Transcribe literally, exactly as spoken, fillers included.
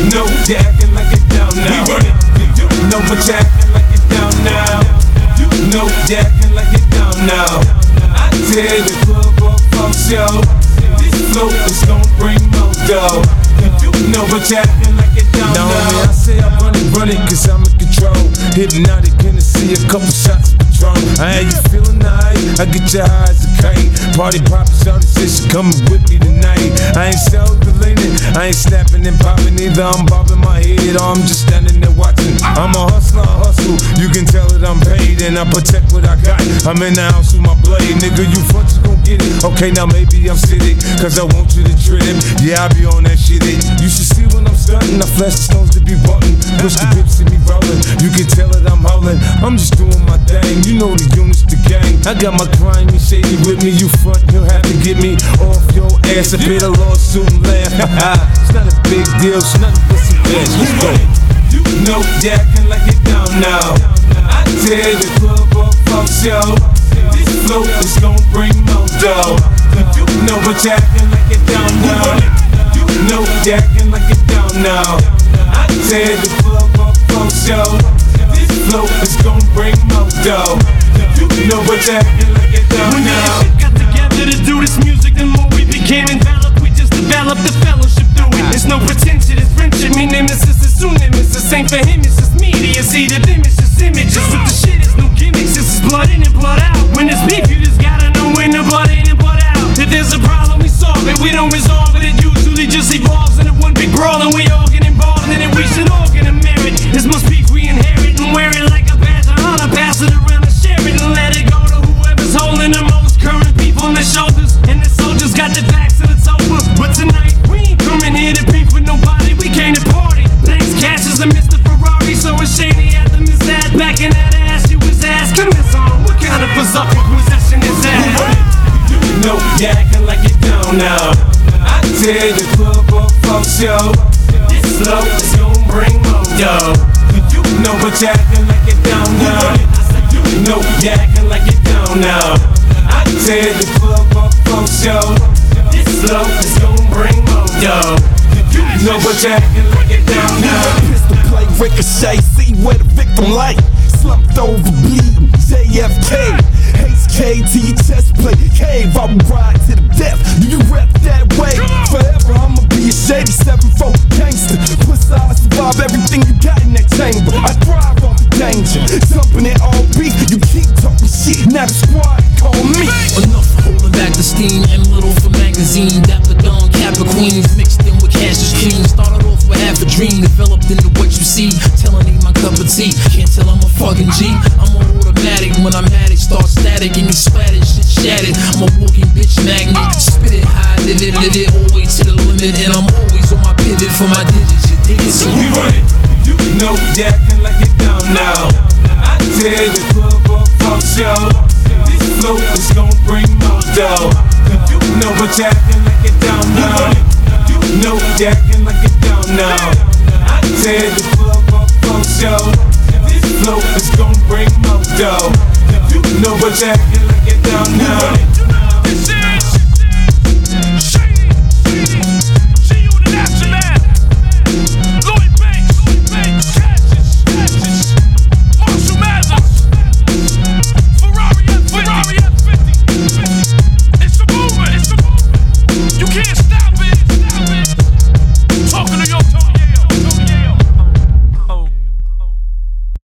know you acting like it down now. We run it. You know what you acting like it down now. You know you acting like it down now. I tell the club up folks, yo, this flow is gon' bring more dough. You know what you acting like it down now. Now I say I run it, run it, cause I'm in control. Hypnotic, gonna see a couple shots of Patron. I ain't you feeling nice, I get your high as a kite. Party poppin', shawty said she coming with me tonight. I ain't self-deleting, I ain't snapping and popping either. I'm bobbing my head or I'm just standing there watching. I'm a hustler, I hustle, you can tell that I'm paid. And I protect what I got, I'm in the house with my blade. Nigga, you front, you gon' get it. Okay, now maybe I'm sitting, cause I want you to trip. Yeah, I be on that shit, it. You should see when I'm stunting, I flash the stones to be button. Push the dips in me rolling, you can tell that I'm howling. I'm just doing my thing, you know the units, the gang. I got my grimy shady with me, you front, you'll have to get me off your ass. I paid a lawsuit and laugh. It's not a big deal, it's nothing but some cash. Let's go. You know you acting like it down now. I tell the club up folks, yo, this flow is gon' bring more dough. You know what you acting like it down now. You know you acting like it down now. I tell the club up folks, yo, this flow is gon' bring more dough. You know what you acting like it down when now. When we got together to do this music, the more we became enveloped, we just developed the fellowship through it. There's no pretension, it's friendship. Me nemesis is soon nemesis. Ain't for him, it's just media. See the them, it's just images. But the shit is no gimmicks. This is blood in and blood out. When it's beef, you just gotta know when the blood in and blood out. If there's a problem, we solve it. We don't resolve it. It usually just evolves into one big brawl, and we all get involved in it. We should all get a merit. This must be we inherit and wear it like a badge of honor. Pass it around and share it and let it go to whoever's holding the most current people on their shoulders. And the soldiers got their backs and it's over. But tonight we ain't coming here to beef with nobody. We came to party. Thanks, Cash is a Mister Ferrari, so it's shady at the miss that back in that ass. You was asking this song, what kind of berserk possession is that? You know you acting like it down now. I tell the club up folks, yo, this flow is gon' bring more dough. You know what you acting like it down now. You know you acting like it down now. I tell the club up folks, yo, this flow is gon' bring more dough. You know what you acting like it down now. Pistol play, ricochet, see where the victim lay. Slumped over, bleeding, J F K. H K to your chest plate, cave, I will ride to the death. Do you rep that way? Forever I'ma be a shady seven four gangster. Plus I survive everything you got in that chamber. I thrive on the danger, jumping it all beat. You keep talking shit, now the squad call me. Enough holding back the steam, M little for magazine. Dapper Dawn, Kappa Queens, mixed in with Cassius Cream. Started off with half a dream, developed into what you see. Telling me my cup of tea, can't tell I'm a fucking G. I'm a automatic, when I'm at it, start static and you splattered, shit shattered. I'm a walking bitch magnet, spit it high, did it, did it, always to the limit. And I'm always on my pivot for my digits, you dig it? So we run it, you know you acting like it down now. I tell the club up folks, yo, this flow is gon' bring more dough. You know what you acting like it down now. You know you acting like it down now. I tell the club up folks, yo, this flow is gon' bring more dough. You know what you acting like it down now.